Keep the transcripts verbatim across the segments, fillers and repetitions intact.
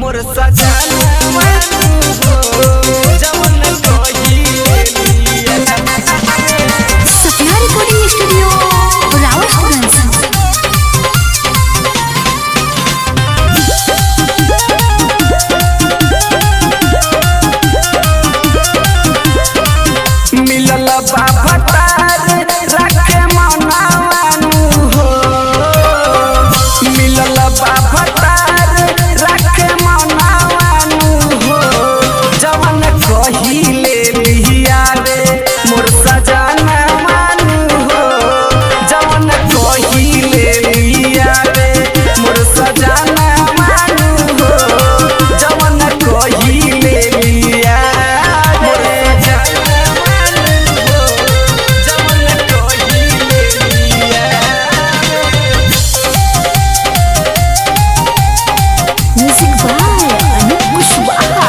मोर सजना जवन कही सपना रिकॉर्डिंग स्टूडियो रावतगंज। मिलल बाबा तार रखे मनावानू हो मिलल बाबा तार रखे मनावानू हो जवन कही ले लिया रे मोर सजना मानू हो जवन कही ले लिया रे मोर सजना मानू हो जवन कही ले लिया म्यूजिक बाय अनूप कुशवाहा।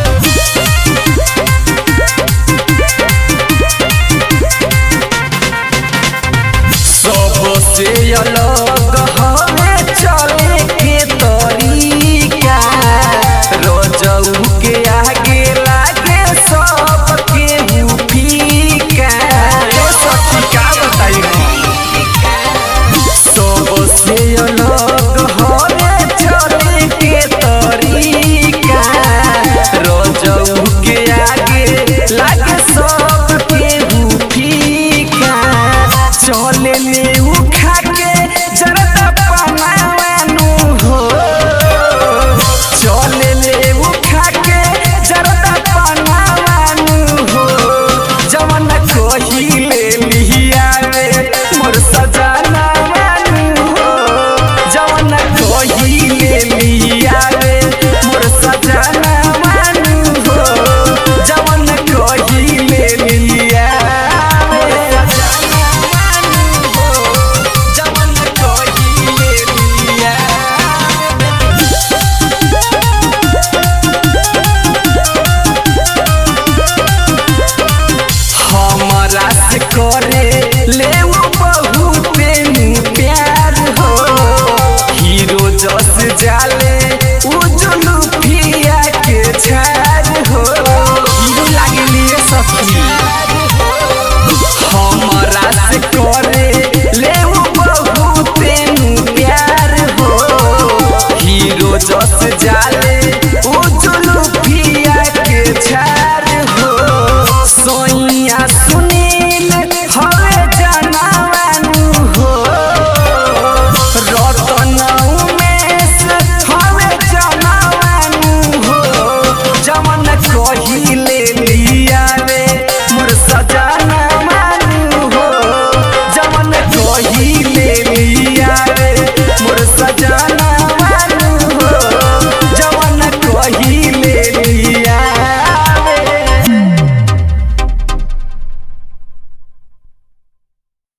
सबसे अलग हमें चले के तरीका रोजऊ के आगे लागे सबके फीका सखी का बताई सबसे अलग हमें चले के तरीका रोजऊ के आगे लागे सबके फीका चले ले उखा के जरदा पनावानू हो चले ले उखा के जरदा पनावानू हो जवन कही ले लिया रे मोर सजना मानू हो जवन कही ले लिया रे मोर सजना मानू हो जवन कही ले लिया हमरा से करे ले वो बहुते प्यार हो हीरो जस जाले उजलू फिया के छार हो हीरो लागली सखी हमरा से करे ले वो बहुते प्यार हो हीरो जस जाले